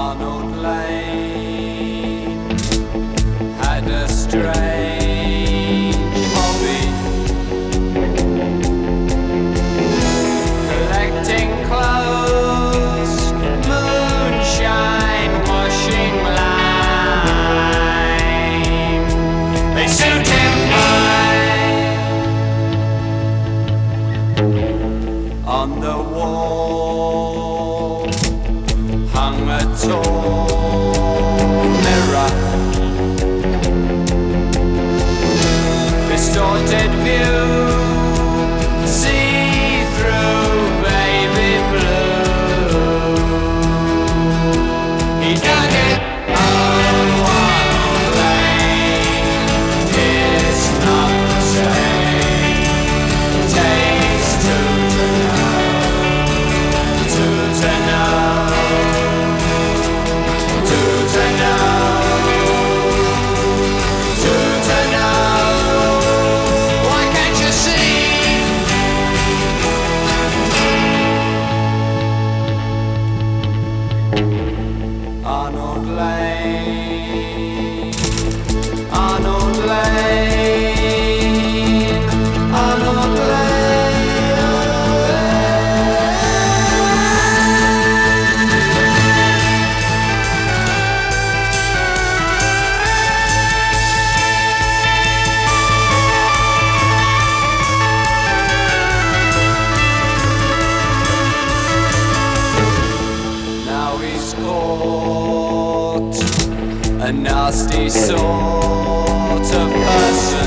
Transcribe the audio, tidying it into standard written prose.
Arnold Lane had a strange hobby, collecting clothes, moonshine, washing lime. They suit him fine. On the wall hung a tall mirror, distorted view, see through baby blue. He dug it on one lane. It's not the same. Takes two to know, two to know. Arnold Lane, Arnold Lane, Arnold Lane, Arnold Lane. Now he's caught, a nasty sort of person.